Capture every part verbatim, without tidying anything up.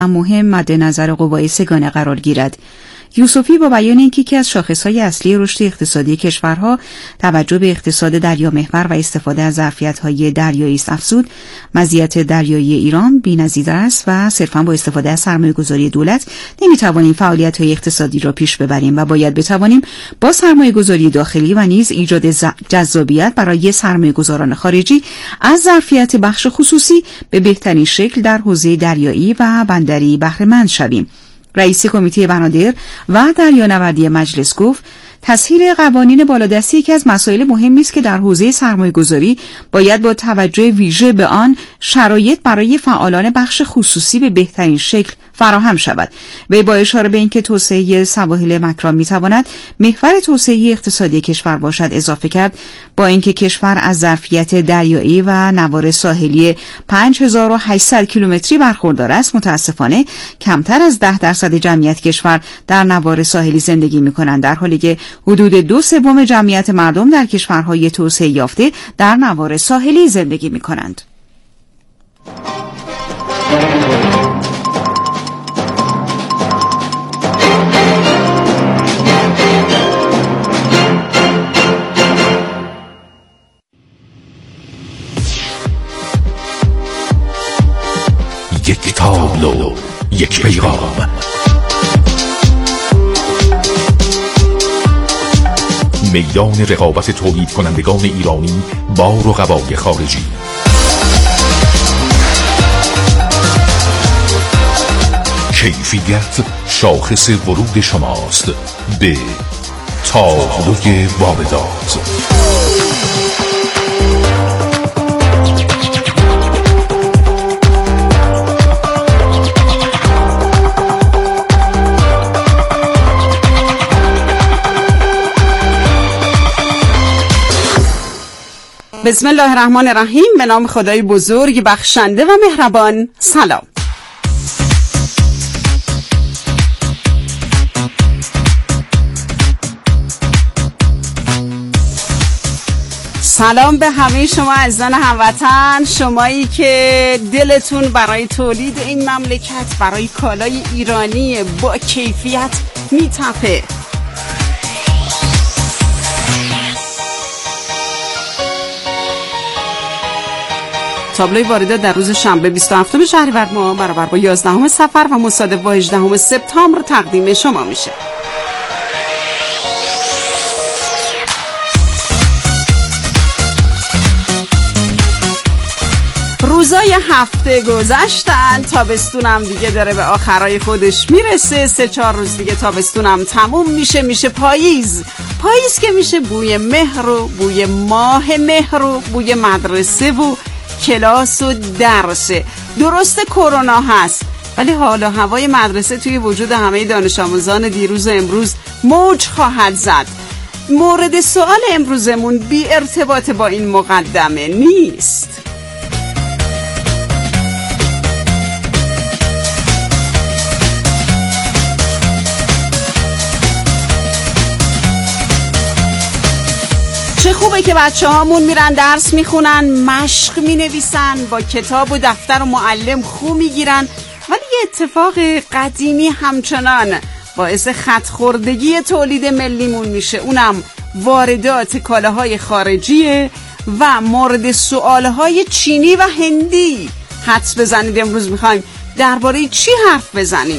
مهم مد نظر قوای سه‌گانه قرار گیرد. یوسفی با بیان اینکه یکی از شاخص‌های اصلی رشد اقتصادی کشورها توجه به اقتصاد دریامحور و استفاده از ظرفیت‌های دریایی است افزود، مزیت دریایی ایران بی‌نظیر است و صرفاً با استفاده از سرمایه‌گذاری دولت نمی‌توانیم فعالیت‌های اقتصادی را پیش ببریم و باید بتوانیم با سرمایه‌گذاری داخلی و نیز ایجاد جذابیت برای سرمایه‌گذاران خارجی از ظرفیت بخش خصوصی به بهترین شکل در حوزه دریایی و بندری بهره مند شویم. رئیس کمیته بنادر و دریانوردی مجلس گفت تسهیل قوانین بالادستی یکی از مسائل مهمی است که در حوزه سرمایه‌گذاری باید با توجه ویژه به آن شرایط برای فعالان بخش خصوصی به بهترین شکل فراهم شود. وی با اشاره به اینکه توسعه سواحل مکران میتواند محور توسعه اقتصادی کشور باشد اضافه کرد با اینکه کشور از ظرفیت دریایی و نوار ساحلی پنج هزار و هشتصد کیلومتری برخوردار است، متاسفانه کمتر از ده درصد جمعیت کشور در نوار ساحلی زندگی میکنند، در حالی که حدود دو سوم جمعیت مردم در کشورهای توسعه یافته در نوار ساحلی زندگی میکنند. یک تابلو، یک پیغام، میدان رقابت تولید کنندگان ایرانی با رقبای خارجی. کیفیت شاخص ورود شماست به تابلوی واردات. بسم الله الرحمن الرحیم. به نام خدای بزرگ بخشنده و مهربان. سلام. سلام به همه شما عزیزان هموطن، شمایی که دلتون برای تولید این مملکت، برای کالای ایرانی با کیفیت میتپه. تابلوی واردات در روز شنبه بیست و هفتم شهریور ماه برابر با یازدهم صفر و مصادف با هجدهم سپتامبر تقدیم شما میشه. روزای هفته گذشتن، تابستونم دیگه داره به آخرای خودش میرسه، سه چهار روز دیگه تابستونم تموم میشه، میشه پاییز. پاییز که میشه بوی مهر و بوی ماه مهر و بوی مدرسه و کلاس و درسه. درسته کرونا هست، ولی حالا هوای مدرسه توی وجود همه دانش آموزان دیروز و امروز موج خواهد زد. مورد سوال امروزمون بی ارتباط با این مقدمه نیست. چه خوبه که بچه هامون میرن درس میخونن، مشق مینویسن، با کتاب و دفتر و معلم خو میگیرن، ولی یه اتفاق قدیمی همچنان باعث خط خوردگی تولید ملیمون میشه، اونم واردات کالاهای خارجیه و مورد سوالهای چینی و هندی. حدس بزنید امروز میخوایم درباره چی حرف بزنیم؟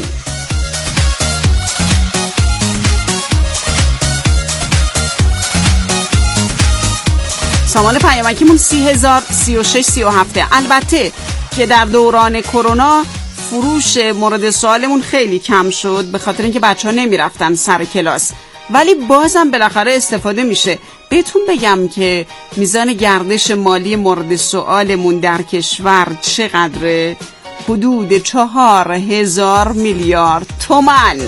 سامان پیامکیمون سی هزار سی و شش سی و هفت. البته که در دوران کرونا فروش مورد سوالمون خیلی کم شد به خاطر اینکه بچه ها نمی رفتن سر کلاس، ولی بازم بالاخره استفاده میشه. بهتون بگم که میزان گردش مالی مورد سوالمون در کشور چقدره؟ حدود چهار هزار میلیارد تومان.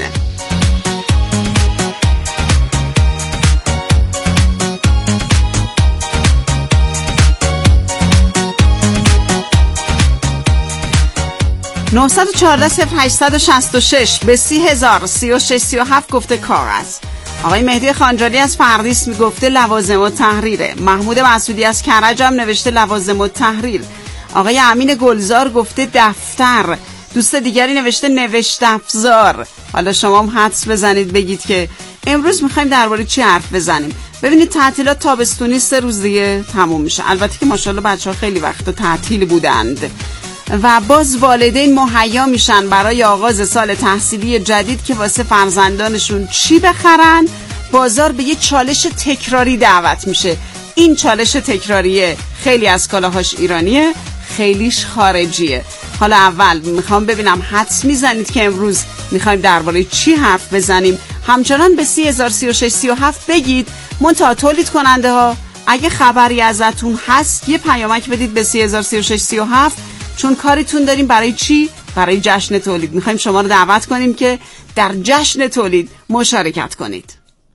نه یک چهار صفر هشت شش شش به سی هزار سی و شش سی و هفت گفته کار است. آقای مهدی خانجانی از فردیس میگفته لوازم و تحریره. محمود مسعودی از کرج هم نوشته لوازم و تحریر. آقای امین گلزار گفته دفتر. دوست دیگری نوشته نوشت افزار. حالا شما هم حدس بزنید بگید که امروز میخوایم درباره چی حرف بزنیم. ببینید تعطیلات تابستونی سه روز دیگه تموم میشه. البته که ماشاءالله بچه‌ها خیلی وقتا تعطیل بودند و باز والدین مهیا میشن برای آغاز سال تحصیلی جدید که واسه فرزندانشون چی بخرن. بازار به یه چالش تکراری دعوت میشه. این چالش تکراریه خیلی از کالاهاش ایرانیه، خیلیش خارجیه. حالا اول میخوام ببینم حدس میزنید که امروز میخوایم درباره چی حرف بزنیم. همچنان به سی هزار سی و شش سی و هفت بگید. منتها تولید کننده ها اگه خبری ازتون هست یه پیامک بدید به سی هزار سی و شش سی و هفت، چون کاریتون داریم برای چی؟ برای جشن تولید. میخوایم شما رو دعوت کنیم که در جشن تولید مشارکت کنید.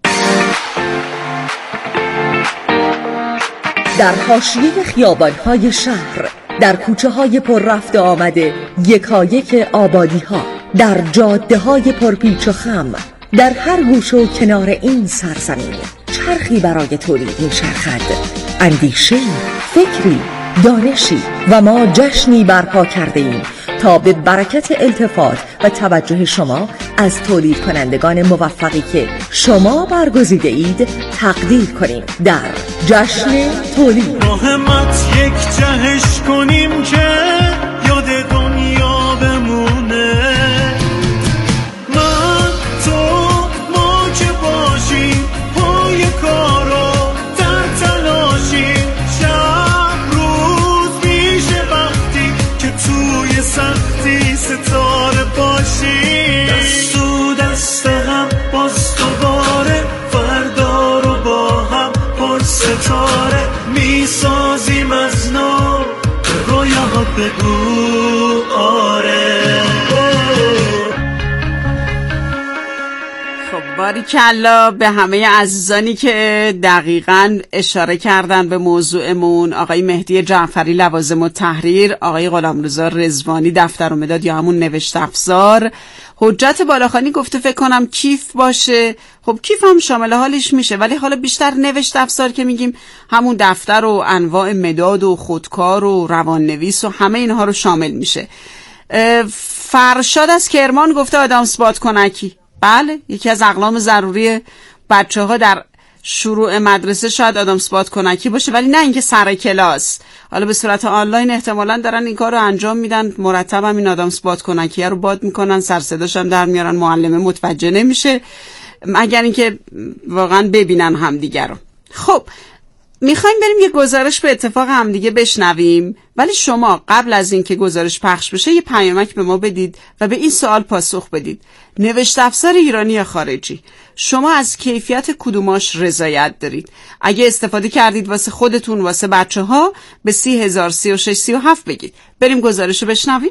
در حاشیه خیابان‌های شهر، در کوچه‌های پر رفت و آمده یکایک آبادی‌ها، در جاده‌های پرپیچ و خم، در هر گوشه و کنار این سرزمین چرخی برای تولید می‌چرخد. اندیشه، فکری، دانشی و ما جشنی برپا کرده ایم تا به برکت التفات و توجه شما از تولید کنندگان موفقی که شما برگزیده اید تقدیر کنیم در جشن تولید. مهمت یک جهش کنیم که یاد دنیا بمونه. من تو ما که باشیم پای کارو در تلاشیم، شب روز میشه وقتی که توی سختی ستاره باشیم. دست و دست هم باز دوباره فردا رو با هم پر ستاره میسازیم از نو. به رویاها بگو آره. خب باریکلا به همه عزیزانی که دقیقاً اشاره کردن به موضوعمون. آقای مهدی جعفری لوازم التحریر، آقای غلامرضا رضوانی دفتر و مداد یا همون نوشت افزار، حجت بالاخانی گفته فکر کنم کیف باشه. خب کیف هم شامل حالش میشه، ولی حالا بیشتر نوشت افزار که میگیم همون دفتر و انواع مداد و خودکار و رواننویس و همه اینها رو شامل میشه. فرشاد از کرمان گفته آدامس بادکنکی. بله، یکی از اقلام ضروری بچه ها در شروع مدرسه شاید آدامس بادکنکی باشه، ولی نه اینکه سر کلاس. حالا به صورت آنلاین احتمالاً دارن این کار رو انجام میدن، مرتب هم این آدامس بادکنکی رو باد میکنن، سر صداش هم در میارن، معلمه متوجه نمیشه مگر اینکه واقعا ببینن همدیگه رو. خب میخوایم بریم یه گزارش به اتفاق همدیگه بشنویم، ولی شما قبل از اینکه گزارش پخش بشه یه پیامک به ما بدید و به این سوال پاسخ بدید: نوشت افزار ایرانی یا خارجی؟ شما از کیفیت کدوماش رضایت دارید؟ اگه استفاده کردید واسه خودتون، واسه بچه ها، به سی هزار سی و شش سی و هفت بگید. بریم گزارش رو بشنویم.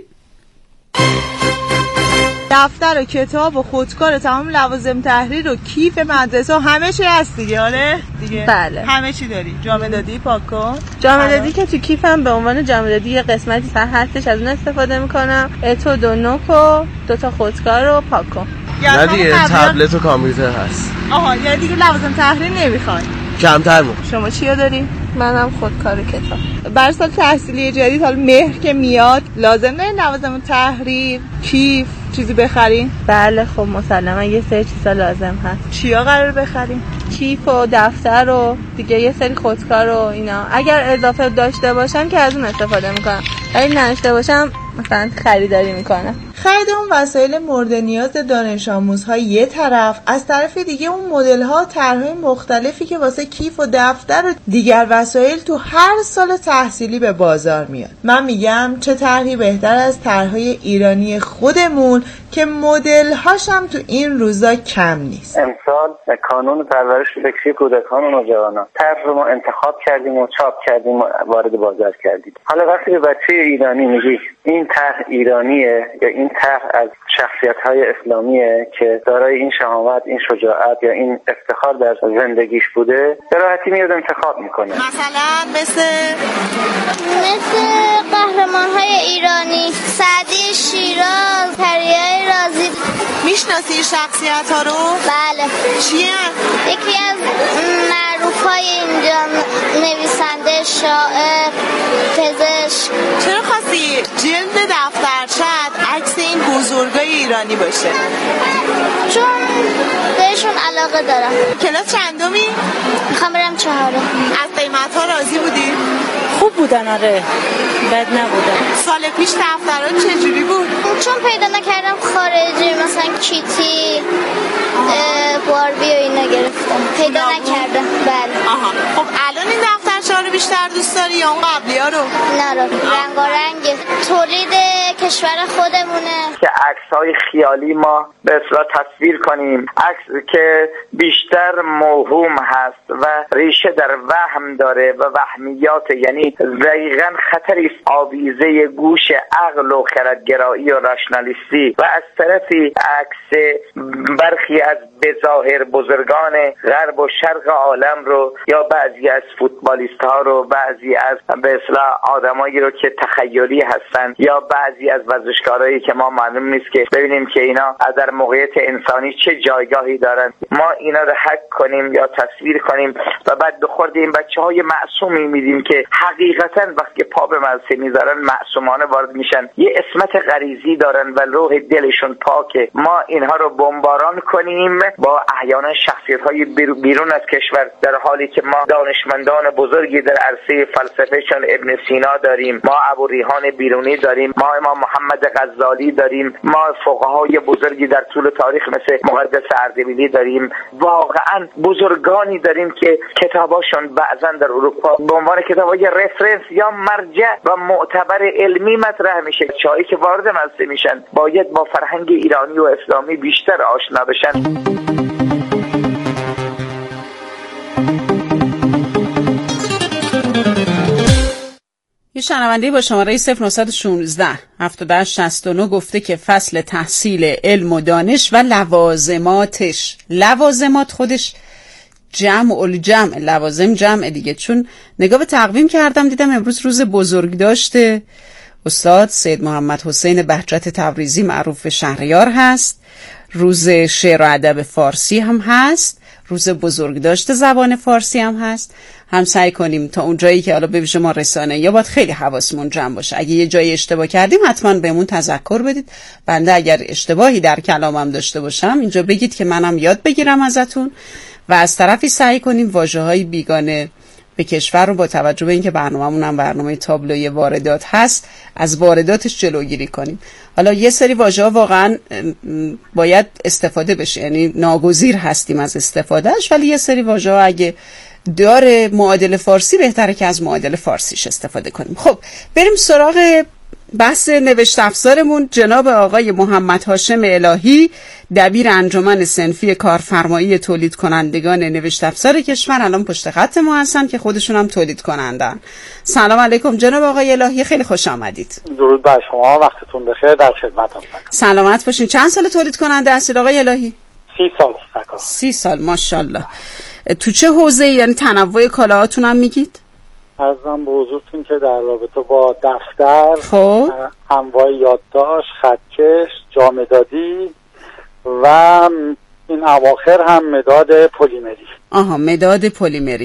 دفتر و کتاب و خودکار و تمام لوازم تحریر و کیف مدرسه و همه چی هست دیگه. آره دیگه بله همه چی داری. جامعه دادی پاک کن. جامعه دادی که تو کیفم به عنوان جامعه دادی یه قسمتی سر هستش، از اون استفاده میکنم. اتو دو نوک و دو تا خودکار رو پاک کن. نه دیگه تبلت و کامپیوتر هست. آها یعنی دیگه لوازم تحریر نمیخوای؟ کمتر بود. شما چیو داری؟ منم خودکار و کتاب. برای سال تحصیلی جدید حالا مهر که میاد لازم دارین لوازم تحریر، کیف چیزی بخرین؟ بله خب مسلما یه سری چیزا لازم هست. چیا قرار بخرین؟ کیف و دفتر و دیگه یه سری خودکار و اینا. اگر اضافه داشته باشم که از اون استفاده میکنم، اگه نداشته باشم مثلا خریداری میکنم. خرید اون وسایل مورد نیاز دانش آموزها یه طرف، از طرف دیگه اون مدل ها طرحهای مختلفی که واسه کیف و دفتر و دیگر وسایل تو هر سال تحصیلی به بازار میاد. من میگم چه طرحی بهتر از طرحهای ایرانی خودمون که مدل هاش هم تو این روزا کم نیست. امسال کانون پرورش فکری کودکان و نوجوانان طرح رو ما انتخاب کردیم و چاپ کردیم و وارد بازار کردیم. حالا وقتی به بچه ایرانی میگی این طرح ایرانیه یا این طرح از شخصیت‌های اسلامیه که دارای این شهامت، این شجاعت یا این افتخار در زندگیش بوده، به راحتی میاد انتخاب میکنه. مثلا مثل مثل قهرمان‌های ایرانی، سعدی شیراز، پریای رازی. میشناسی شخصیت‌ها رو؟ بله. چیه؟ یکی از معروف‌های اینجا نویسنده، شاعر، پزشک. چرا خواستی جلد دفترچت عکس این بزرگای ایرانی باشه؟ چون بهشون علاقه دارم. کلاس چندمی؟ میخوام برم چهارم. از قیمت‌ها راضی بودی؟ خوب بودن، آره بد نبودن. سال پیش دفترات چجوری بود؟ چون پیدا نکردم خارجی مثلا کیتی باربی و اینا گرفتم، پیدا نکردم. بله. آها. خب الان این دفترچه‌ها رو بیشتر دوست داری یا اون قبلی‌ها رو؟ نه رو رنگارنگ تولید کشور خودمونه که عکس‌های خیالی ما به اصطلاح تصویر کنیم، عکس که بیشتر موهوم هست و ریشه در وهم داره و وهمیات، یعنی دقیقاً خطری است آویزه گوش عقل و خردگرایی و راشنالیستی و از طرفی عکس برخی از بظاهر بزرگان غرب و شرق عالم رو یا بعضی از فوتبالیست ها رو، بعضی از به اصطلاح آدمایی رو که تخیلی هستن یا بعضی از ورزشکارایی که ما معلوم نیست که ببینیم که اینا در موقعیت انسانی چه جایگاهی دارن، ما اینا رو حک کنیم یا تصویر کنیم و بعد بخورد این بچه‌های معصومی میدیم که حقیقتا وقتی پا به ملسه میذارن معصومانه وارد میشن، یه اسمت غریزی دارن و روح دلشون پاکه. ما اینها رو بمباران کنیم با احیانا شخصیت‌های بیرون از کشور، در حالی که ما دانشمندان بزرگی در عرصه فلسفه چون ابن سینا داریم، ما ابو ریحان بیرونی داریم، ما امام محمد غزالی داریم، ما فقهای بزرگی در طول تاریخ مثل مقدس اردبیلی داریم، واقعا بزرگانی داریم که کتاباشون بعضا در اروپا به عنوان کتابای رفرنس یا مرجع و معتبر علمی مطرح میشه. چایی که وارد ملسه میشن باید با فرهنگ ایرانی و اسلامی بیشتر آشنا بشن. یه شنونده با شماره صفر نه یک شش هفت هشت شصت و نه گفته که فصل تحصیل علم و دانش و لوازماتش، لوازمات خودش جمع الجمع، لوازم جمع دیگه، چون نگاه به تقویم کردم دیدم امروز روز بزرگ داشته استاد سید محمد حسین بهجت تبریزی معروف به شهریار هست، روز شعر و ادب فارسی هم هست، روز بزرگ داشته زبان فارسی هم هست. هم سعی کنیم تا اون جایی که حالا به ویژه ما رسانه یا باید خیلی حواسمون جمع باشه، اگه یه جایی اشتباه کردیم حتما بهمون تذکر بدید. بنده اگر اشتباهی در کلامم داشته باشم اینجا بگید که منم یاد بگیرم ازتون، و از طرفی سعی کنیم واژه‌های بیگانه به کشور رو با توجه به اینکه برنامه‌مون هم برنامه تابلوی واردات هست از وارداتش جلوگیری کنیم. حالا یه سری واژه‌ها واقعا باید استفاده بشه، یعنی ناگزیر هستیم از استفادهش، ولی یه سری واژه‌ها اگه داره معادل فارسی بهتره که از معادل فارسیش استفاده کنیم. خب بریم سراغ بحث نوشت افزارمون. جناب آقای محمد هاشم الهی دبیر انجمن صنفی کارفرمایی تولید کنندگان نوشت افزار کشور الان پشت خط ما هستن که خودشون هم تولید کنندن. سلام علیکم جناب آقای الهی، خیلی خوش آمدید. درود بر شما، وقتتون بخیر، در خدمتم. سلامت باشین. چند سال تولید کننده هستید آقای الهی؟ سی سال. سی سال، ماشاءالله. تو چه حوزه، یعنی تنوع کالاهاتون هم میگید؟ عرضم به حضورتون که در رابطه با دفتر، خب انواع یادداشت، خطکش، جامدادی و این اواخر هم مداد پلیمری. آها، مداد پلیمری.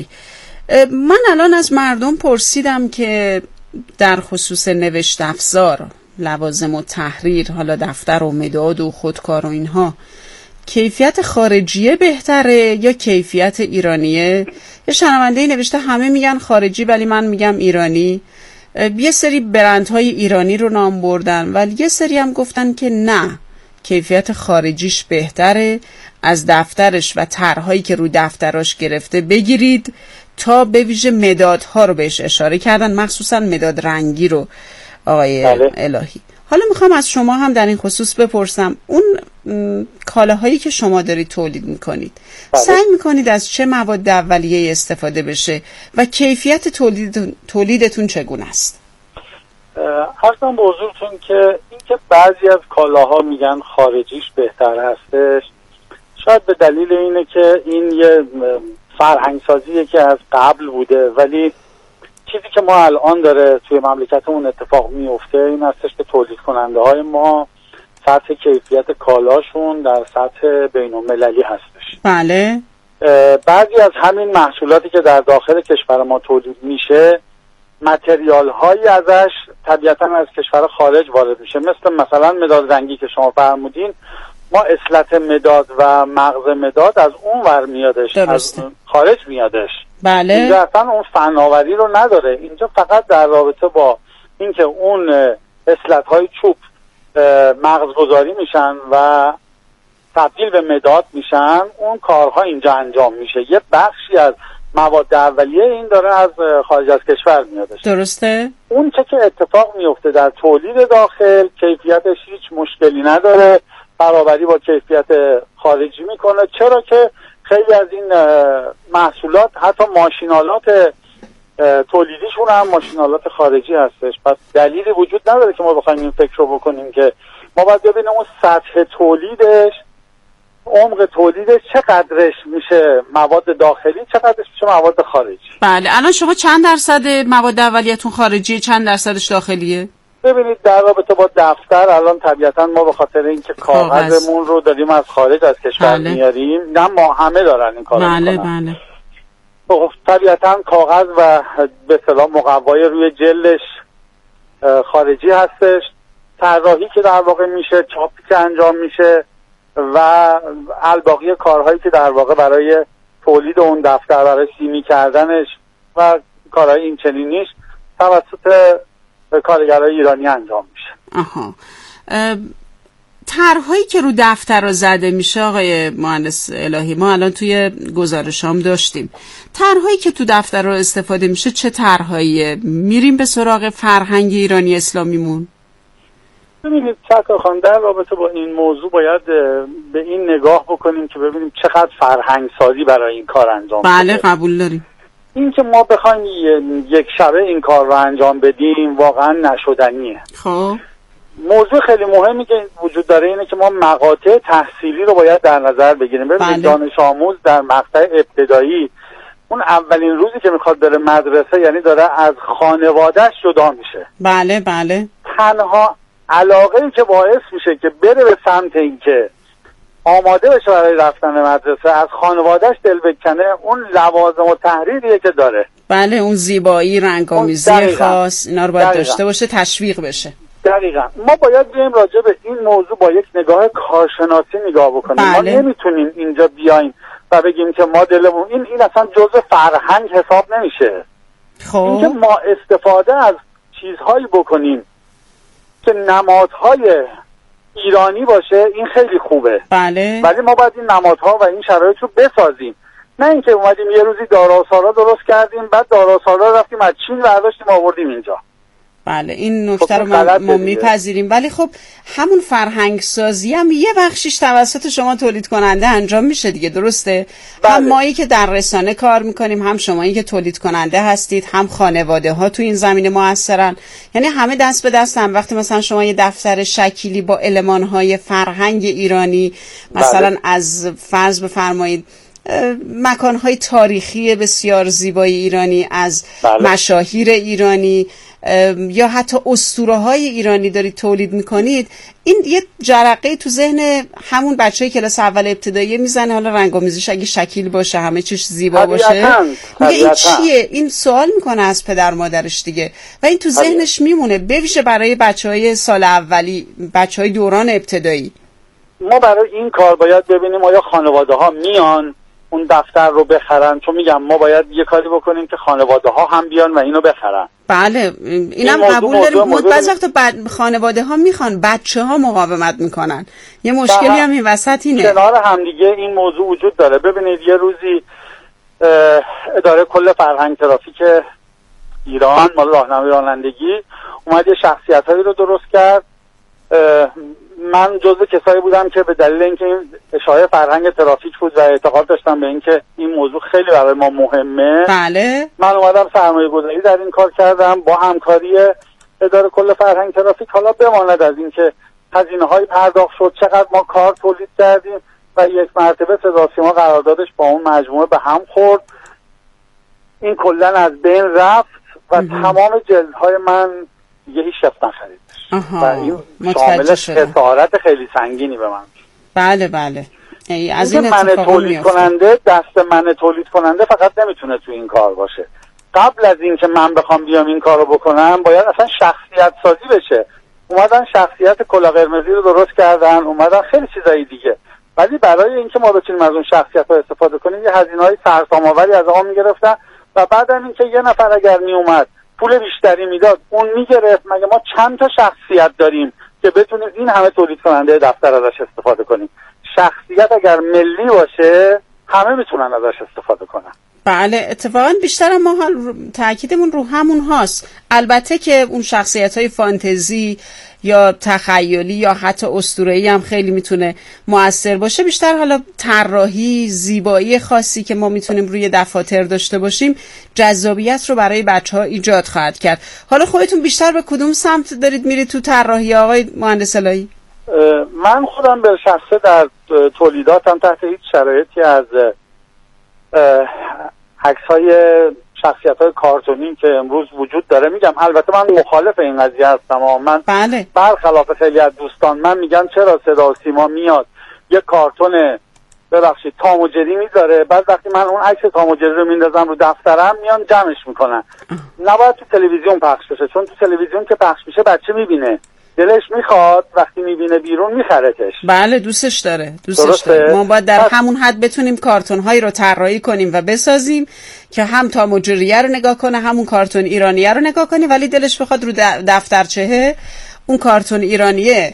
من الان از مردم پرسیدم که در خصوص نوشت افزار، لوازم و تحریر، حالا دفتر و مداد و خودکار و اینها، کیفیت خارجیه بهتره یا کیفیت ایرانیه؟ یه شنونده نوشته همه میگن خارجی ولی من میگم ایرانی. یه سری برندهای ایرانی رو نام بردن ولی یه سری هم گفتن که نه، کیفیت خارجیش بهتره، از دفترش و طرحهایی که رو دفتراش گرفته بگیرید، تا به ویژه مدادها رو بهش اشاره کردن، مخصوصا مداد رنگی رو آقای بله. الهی. حالا میخوام از شما هم در این خصوص بپرسم، اون کالاهایی که شما دارید تولید میکنید بله. سعی میکنید از چه مواد اولیه استفاده بشه و کیفیت تولید تولیدتون چگونه است؟ عرضم به حضورتون که اینکه بعضی از کالاها میگن خارجیش بهتر هستش، شاید به دلیل اینه که این یه فرهنگ سازیه که از قبل بوده، ولی چیزی که ما الان داره توی مملکتمون اتفاق میفته این هستش که تولید کننده های ما سطح کیفیت کالاشون در سطح بین المللی هستش. بله. بعضی از همین محصولاتی که در داخل کشور ما تولید میشه متریال هایی ازش طبیعتا از کشور خارج وارد میشه، مثل مثلا مداد رنگی که شما فرمودین. ما اصلت مداد و مغز مداد از اون ور میادش، درسته. از خارج میادش. بله. اینجا اصلا اون فناوری رو نداره. اینجا فقط در رابطه با اینکه اون اصلت های چوب مغز گذاری میشن و تبدیل به مداد میشن، اون کارها اینجا انجام میشه. یه بخشی از مواد اولیه این داره از خارج از کشور میادش. درسته. اون چه که اتفاق میفته در تولید داخل کیفیتش هیچ مشکلی نداره، برابری با کیفیت خارجی میکنه. چرا که خیلی از این محصولات حتی ماشینالات تولیدیشون هم ماشینالات خارجی هستش. پس دلیلی وجود نداره که ما بخوایم این فکر رو بکنیم که ما باید ببینیم اون سطح تولیدش، عمق تولیدش چقدرش میشه مواد داخلی، چقدرش میشه مواد خارجی. بله. الان شما چند درصد مواد اولیتون خارجیه، چند درصدش داخلیه؟ ببینید در رابطه با دفتر الان طبیعتا ما به خاطر اینکه کاغذمون رو داریم از خارج از کشور بله. میاریم، نه ما همه دارن این کارو بله میکنن. بله. خب طبیعتا کاغذ و به اصطلاح مقوای روی جلدش خارجی هستش، طراحی که در واقع میشه، چاپی که انجام میشه و الباقی کارهایی که در واقع برای تولید اون دفتر، برای سیمی کردنش و کارهای این چنینیش توسط کارگرای ایرانی انجام میشه. آها. طرحهایی که رو دفتر رو زده میشه آقای مهندس الهی، ما الان توی گزارشام داشتیم، طرحهایی که تو دفتر رو استفاده میشه چه طرحهاییه؟ میریم به سراغ فرهنگ ایرانی اسلامیمون؟ ببینید سرکار خان، در رابطه با این موضوع باید به این نگاه بکنیم که ببینیم چقدر فرهنگ سازی برای این کار انجام بله بده. قبول داریم. این که ما بخوایم یک شبه این کار رو انجام بدیم واقعا نشدنیه. خب موضوع خیلی مهمی که وجود داره اینه که ما مقاطع تحصیلی رو باید در نظر بگیریم. ببینید بله. دانش آموز در مقطع ابتدایی اون اولین روزی که میخواد بره مدرسه، یعنی داره از خانوادهش جدا میشه. بله بله. تنها علاقه‌ای که باعث میشه که بره به سمت این که آماده بشه برای رفتن مدرسه، از خانوادهش دل بکنه، اون لوازم و تحریریه که داره. بله، اون زیبایی، رنگامیزی خاص، اینا رو باید دقیقا. داشته باشه، تشویق بشه. دقیقا. ما باید بیایم راجع به این موضوع با یک نگاه کارشناسی نگاه بکنیم. بله. ما نمیتونیم اینجا بیایم و بگیم که ما دلمون این این اصلا جزء فرهنگ حساب نمیشه. خب اینکه ما استفاده از چیزهایی بکنیم که نمادهای ایرانی باشه، این خیلی خوبه. بله. ولی ما باید این نمادها و این شرایط رو بسازیم، نه اینکه اومدیم یه روزی داراسالا درست کردیم بعد داراسالا رفتیم از چین برداشتیم آوردیم اینجا. بله، این نکته رو ما, ما میپذیریم، ولی خب همون فرهنگ سازی هم یه بخشیش توسط شما تولید کننده انجام میشه دیگه، درسته؟ بله. هم مایی که در رسانه کار میکنیم، هم شمایی که تولید کننده هستید، هم خانواده ها تو این زمینه موثرن، یعنی همه دست به دست هم. وقتی مثلا شما یه دفتر شکیلی با المان های فرهنگ ایرانی، مثلا بله. از فرض بفرمایید مکانهای تاریخی بسیار زیبای ایرانی، از بله. مشاهیر ایرانی یا حتی اسطوره‌های ایرانی دارید تولید میکنید، این یه جرقه تو ذهن همون بچه‌ای کلاس اول ابتدایی میزنه، حالا رنگامیزیش اگه شکیل باشه، همه چیش زیبا باشه، میگه این چیه؟ این سوال میکنه از پدر مادرش دیگه و این تو ذهنش میمونه، بویژه برای بچه‌های سال اولی، بچه‌های دوران ابتدایی. ما برای این کار باید ببینیم آیا خانواده‌ها میان اون دفتر رو بخرن، چون میگم ما باید یه کاری بکنیم که خانواده ها هم بیان و اینو بخرن. بله، اینم این قبول داریم. بعضی وقتا ب... خانواده ها میخوان، بچه ها مقاومت میکنن، یه مشکلی هم این وسط اینه. کنار هم دیگه این موضوع وجود داره. ببینید یه روزی اداره کل فرهنگ ترافیک ایران مال راهنمای رانندگی اومد یه شخصیتایی رو درست کرد. من جزو کسایی بودم که به دلیل اینکه این اشاعه فرهنگ ترافیک بود و اعتقاد داشتم به اینکه این موضوع خیلی برای ما مهمه، بله، من اومدم سرمایه گذاری در این کار کردم با همکاری اداره کل فرهنگ ترافیک. حالا بماند از اینکه هزینه های پرداخت شد، چقدر ما کار تولید کردیم و یک مرتبه صدا سیما قراردادش با اون مجموعه به هم خورد، این کلا از بین رفت و اه. تمام جلدهای من یه هیچ شفت نخرید و این شامل خسارت خیلی سنگینی به من. بله بله. از این من تولید کننده، دست من تولید کننده فقط نمیتونه تو این کار باشه، قبل از این که من بخوام بیام این کارو بکنم باید اصلا شخصیت سازی بشه. اومدن شخصیت کلاه قرمزی رو درست کردن، اومدن خیلی چیزایی دیگه، ولی برای اینکه ما بتونیم از اون شخصیت‌ها استفاده کنیم یه هزینه‌های سرسام‌آوری از آقا میگرفتن و بعدم اینکه یه نفر اگر میومد پول بیشتری میداد اون میگرفت. مگه ما چند تا شخصیت داریم که بتونیم این همه تولید کننده دفتر ازش استفاده کنیم؟ شخصیت اگر ملی باشه همه میتونن ازش استفاده کنن. بله اتفاقا بیشتر ما تاکیدمون رو همون هاست. البته که اون شخصیت‌های فانتزی یا تخیلی یا حتی اسطوره‌ای هم خیلی میتونه مؤثر باشه. بیشتر حالا طراحی، زیبایی خاصی که ما میتونیم روی دفاتر داشته باشیم جذابیت رو برای بچه‌ها ایجاد خواهد کرد. حالا خودتون بیشتر به کدوم سمت دارید میرید تو طراحی آقای مهندس الهی؟ من خودم به شخصه در تولیداتم تحت هیچ شرایطی از عکس‌های شخصیت‌های کارتونی که امروز وجود داره میگم. البته من مخالف این قضیه هستم و من بله. برخلاف خیلی از دوستان من میگن چرا صدا و سیما میاد یه کارتون ببخشید تام و جری میذاره، بعد وقتی من اون عکس تام و جری رو میندازم رو دفترم میان جمعش میکنن. نباید تو تلویزیون پخش بشه، چون تو تلویزیون که پخش میشه بچه میبینه، دلش میخواد، وقتی میبینه بیرون میخرتش. بله دوستش داره دوستش داره. ما باید در همون حد بتونیم کارتون هایی رو طراحی کنیم و بسازیم که هم تام و جریه رو نگاه کنه، همون کارتون ایرانیه رو نگاه کنه، ولی دلش بخواد رو دفترچه اون کارتون ایرانیه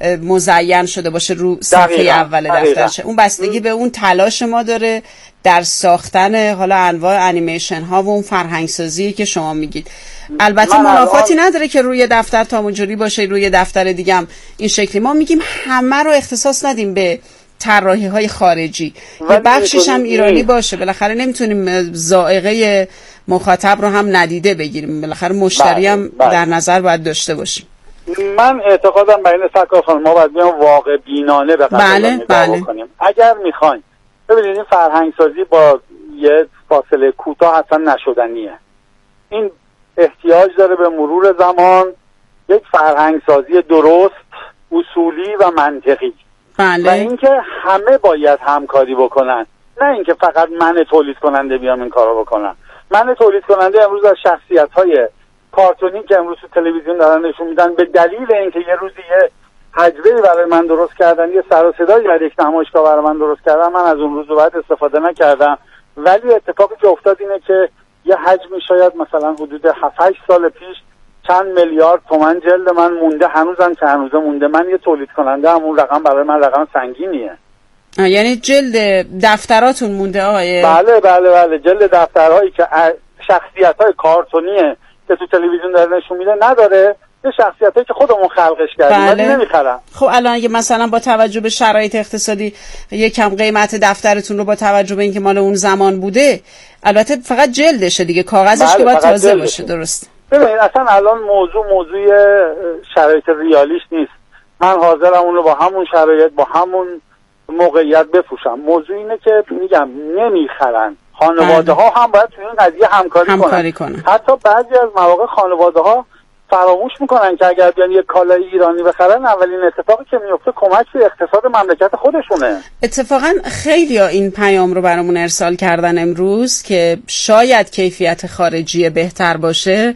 مزین شده باشه رو صفحه اول دفترچه. اون بستگی به اون تلاش ما داره در ساختن حالا انواع انیمیشن ها و اون فرهنگ سازی که شما میگید. البته منافاتی نداره که روی دفتر تام و جری باشه، روی دفتر دیگه هم این شکلی. ما میگیم همه رو اختصاص ندیم به طراحی های خارجی، یه بخشش هم ایرانی باشه. بالاخره نمیتونیم ذائقه مخاطب رو هم ندیده بگیریم، بالاخره مشتری هم در نظر باید داشته باشیم. من اعتقادم بین سرکار خانم ما باید بیان واقع بینانه به قضیه بله، نگاه بله. کنیم. اگر میخواین ببینید این فرهنگ سازی با یه فاصله کوتاه اصلا نشدنیه. این احتیاج داره به مرور زمان یک فرهنگ سازی درست، اصولی و منطقی. بله. و اینکه همه باید همکاری بکنن، نه اینکه فقط من تولید کننده بیام این کارو بکنم. من تولید کننده امروز از شخصیت‌های کارتونی که امروز تو تلویزیون دارن نشون میدن به دلیل اینکه یه روزی یه حجبه‌ای برای من درست کردن، یه سر و صدایی در یک نمایشگاه برای من درست کردن، من از اون روز بعد استفاده نکردم. ولی اتفاقی که افتاد اینه که یه حجمی شاید مثلا حدود هفت هشت سال پیش چند میلیارد تومان جلد من مونده، هنوزم که هنوزه مونده. من یه تولید کننده هم اون رقم برای من رقم سنگینیه. یعنی جلد دفتراتون مونده آقای؟ بله بله بله جلد دفترهایی که شخصیت‌های کارتونیه که تو تلویزیون داره نشون میده نداره، یه شخصیتایی که خودمون خلقش کردیم ولی بله. نمیخرن. خب الان اگه مثلا با توجه به شرایط اقتصادی یکم قیمت دفترتون رو با توجه به اینکه مال اون زمان بوده، البته فقط جلدشه دیگه، کاغذش بله، که باید تازه جلدشه. باشه. درست. ببینید اصلا الان موضوع موضوع شرایط ریالیش نیست. من حاضرم اون رو با همون شرایط با همون موقعیت بفروشم. موضوع اینه که میگم نمیخرن. خانواده ها هم باید تو این قضیه همکاری, همکاری کنن. کنن. حتی بعضی از مواقع خانواده ها فراموش میکنن که اگر بیان یک کالای ایرانی بخرن اولین اتفاقی که میفته کمک به اقتصاد مملکت خودشونه. اتفاقا خیلی ها این پیام رو برامون ارسال کردن امروز که شاید کیفیت خارجی بهتر باشه،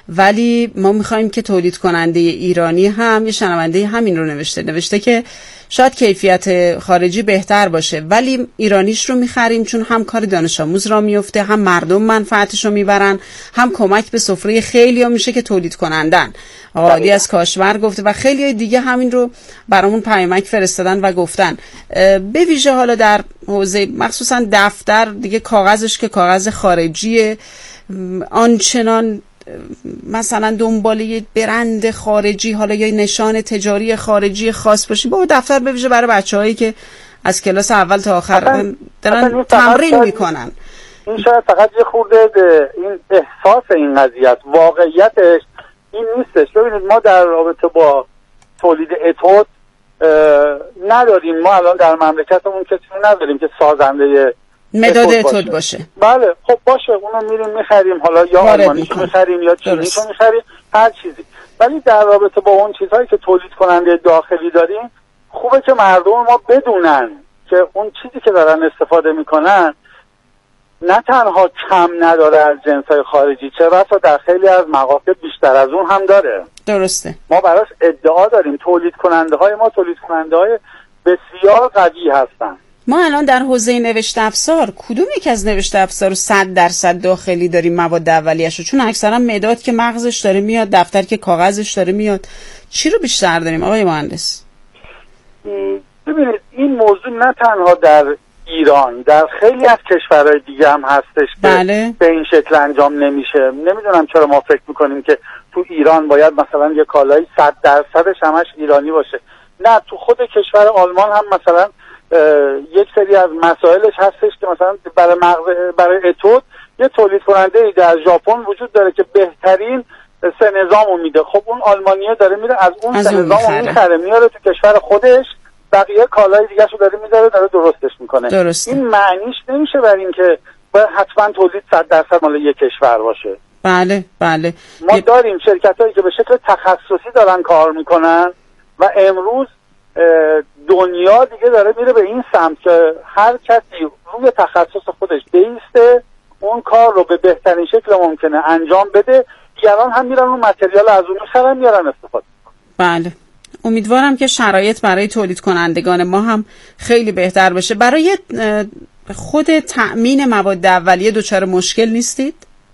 ولی ما میخوایم که تولید کننده ایرانی هم، یه شنونده همین رو نوشته نوشته که شاید کیفیت خارجی بهتر باشه ولی ایرانیش رو میخریم چون هم کار دانش آموز را میفته، هم مردم منفعتش رو میبرن، هم کمک به سفره خیلی ها میشه که تولید کنندن. آقا عادی از کاشور گفته و خیلی های دیگه همین رو برامون پیامک فرستادن و گفتن. به ویژه حالا در حوزه مخصوصا دفتر دیگه کاغذش که کاغذ خارجیه، آنچنان مثلا دنبال یه برند خارجی حالا یا نشان تجاری خارجی خاص باشی، با دفتر به ویژه برای بچه‌هایی که از کلاس اول تا آخر دارن تمرین میکنن. این شاید فقط یه خورده این احساس این قضیه، واقعیتش این نیستش. ببینید ما در رابطه با تولید اتود نداریم، ما الان در مملکتمون کسی نداریم که سازنده مداد اتود باشه. بله خب باشه، اونو میریم میخریم، حالا یا آلمانیشو میخریم یا چینیشو میخریم، هر چیزی. ولی در رابطه با اون چیزهایی که تولید کننده داخلی داریم خوبه که مردم ما بدونن که اون چیزی که دارن استفاده میکنن نه تنها کم نداره از جنس‌های خارجی، چه بسا در خیلی از مقاطع بیشتر از اون هم داره. درسته. ما براش ادعا داریم. تولید کننده های ما تولید کننده های بسیار قوی هستن. ما الان در حوزه نوشته افزار کدوم یک از نوشته افزار رو صد درصد داخلی داریم مواد اولیه‌شو؟ چون اکثرا مداد که مغزش داره میاد، دفتر که کاغذش داره میاد، چی رو بیشتر داریم آقای مهندس؟ ببینید این موضوع نه تنها در ایران، در خیلی از کشورهای دیگه هم هستش که بله. به این شکل انجام نمیشه. نمیدونم چرا ما فکر میکنیم که تو ایران باید مثلا یه کالایی صد درصدش همش ایرانی باشه. نه، تو خود کشور آلمان هم مثلا یک سری از مسائلش هستش که مثلا برای مغز برای اتود یه تولید کننده ای در ژاپن وجود داره که بهترین سه نظامو میده. خب اون آلمانیه داره میره از اون از سه نظامو میخره میاره تو کشور خودش، بقیه کالای دیگه‌شو داره میذاره داره درستش میکنه. درسته. این معنیش نمیشه بر این که باید حتما تولید صد درصد مال یک کشور باشه. بله بله. ما ی... داریم شرکتایی که به شکل تخصصی دارن کار میکنن و امروز دنیا دیگه داره میره به این سمت که هر کسی روی تخصص خودش بیسته، اون کار رو به بهترین شکل ممکنه انجام بده، دیگران هم میرن اون متریال از اون میخرن میارن استفاده. بله. امیدوارم که شرایط برای تولید کنندگان ما هم خیلی بهتر بشه. برای خود تأمین مواد اولیه دچار مشکل نیستید؟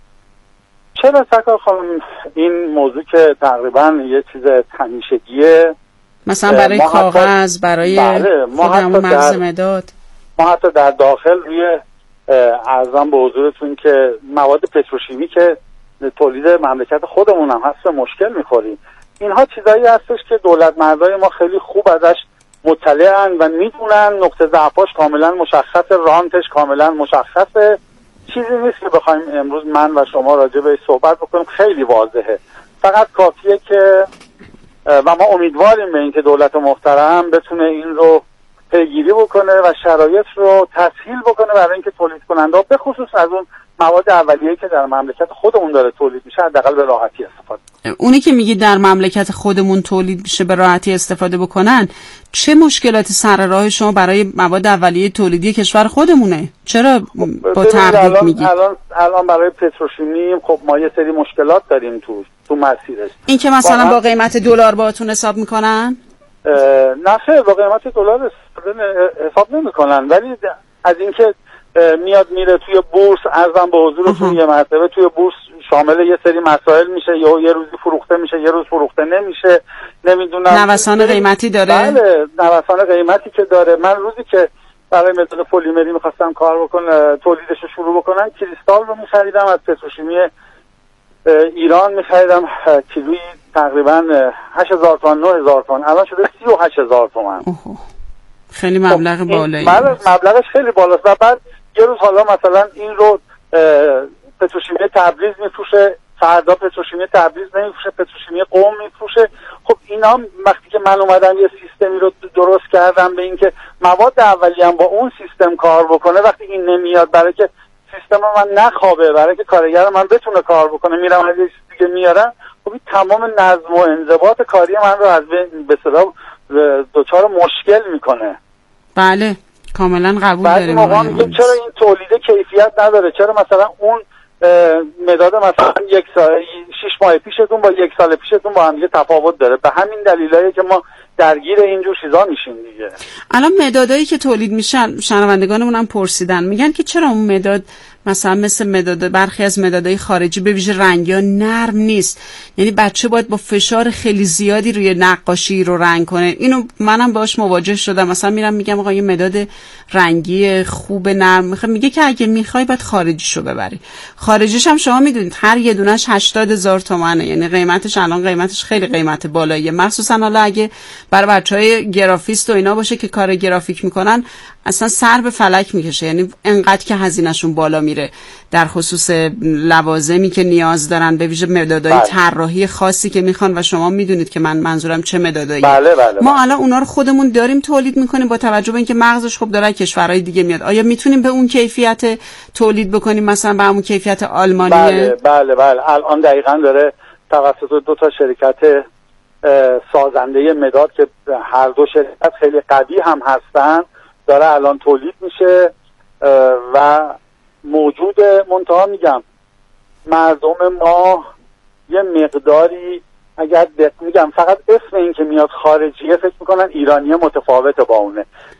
چرا سکار خانم، این موضوع که تقریبا یه چیز همیشگیه. مثلا برای کاغذ، برای بله، ما خود همون حتی مغز در... مداد ما حتی در داخل روی ارزم به حضورتون که مواد پتروشیمی که تولید مملکت خودمون هم هست مشکل میخوریم. اینها چیزایی هستش که دولت مردای ما خیلی خوب ازش مطلعن و میدونن نقطه ضعفاش کاملا مشخصه، رانتش کاملا مشخصه. چیزی نیست که بخوایم امروز من و شما راجع بهش صحبت بکنیم، خیلی واضحه. فقط کافیه که و ما امیدواریم به اینکه دولت محترم بتونه این رو پیگیری بکنه و شرایط رو تسهیل بکنه برای اینکه تولید کننده به خصوص از اون مواد اولیه‌ای که در مملکت خودمون داره تولید میشه حداقل به راحتی استفاده. اونی که میگی در مملکت خودمون تولید میشه به راحتی استفاده بکنن، چه مشکلاتی سر راه شما برای مواد اولیه تولیدی کشور خودمونه؟ چرا با تردید میگی؟ الان الان برای پتروشیمی خب ما یه سری مشکلات داریم تو تو مسیرش. این که مثلا با قیمت دلار باهاتون حساب میکنن؟ نه خیر، با قیمت دلار حساب نمیکنن، ولی از اینکه میاد میره توی بورس، ارزم به حضورتون یه مرتبه توی بورس شامل یه سری مسائل میشه، یا یه روزی فروخته میشه یه روز فروخته نمیشه، نمیدونم نوسان قیمتی داره. بله، نوسان قیمتی که داره. من روزی که برای مداد پلیمری میخواستم کار بکنم، تولیدش رو شروع بکنم، کریستال رو میخریدم از پتروشیمی ایران، میخریدم کیلویی تقریبا هشت هزار تومان نه هزار تومان، الان شده سی و هشت هزار تومان. خیلی مبلغ خب بالایی. مبلغش خیلی بالاست. و بعد یه روز حالا مثلا این رو پتروشیمی تبریز میفروشه، فردا پتروشیمی تبریز نمیفروشه، پتروشیمی قم میفروشه. خب اینا وقتی که من اومدم یه سیستمی رو درست کردم به این که مواد اولیه هم با اون سیستم کار بکنه، وقتی این نمیاد برای که سیستم من نخوابه، برای که کارگر من بتونه کار بکنه، میرم از یه چیز دیگه میارم، خب این تمام نظم و انضباط کاری من رو از به اصطلاح دچار مشکل میکنه. بله کاملا قبول داریم. بعضی موقع میگیم چرا این تولید کیفیت نداره، چرا مثلا اون مداد مثلا یک سال شش ماه پیشتون با یک سال پیشتون با هم دیگه تفاوت داره. به همین دلایلی که ما درگیر اینجور چیزا میشیم دیگه. الان مدادایی که تولید میشن، شنوندگانمون هم پرسیدن، میگن که چرا اون مداد مثلا مثل مداد برخی از مدادهای خارجی به ویژه رنگی ها نرم نیست، یعنی بچه باید با فشار خیلی زیادی روی نقاشی رو رنگ کنه. اینو منم باش مواجه شدم. مثلا میرم میگم آقا یه مداد رنگی خوب نرم میخوام، میگه که اگه میخوای باید خارجیشو ببری. خارجیش هم شما میدونید هر یه دونش هشتاد هزار تومانه، یعنی قیمتش الان قیمتش خیلی قیمت بالاییه، مخصوصا حالا اگه برای بچهای گرافیست و اینا باشه که کار گرافیک میکنن، اصلا سر به فلک میکشه. یعنی انقدر که هزینه‌شون بالا میره در خصوص لوازمی که نیاز دارن، به ویژه مدادهای طراحی خاصی که میخوان، و شما میدونید که من منظورم چه مدادایی. بله بله. ما الان اونا رو خودمون داریم تولید میکنیم با توجه به اینکه مغزش خب داره کشورهای دیگه میاد. آیا میتونیم به اون کیفیت تولید بکنیم، مثلا به همون کیفیت آلمانی؟ بله بله بله. الان دقیقاً داره توسط دو تا شرکت سازنده مداد که هر دو شرکت خیلی قوی هم هستن داره الان تولید میشه و موجوده. منتها میگم مردم ما یه مقداری اگر دق... میگم فقط اسم این که میاد خارجیه فکر میکنن ایرانی متفاوته با اونه.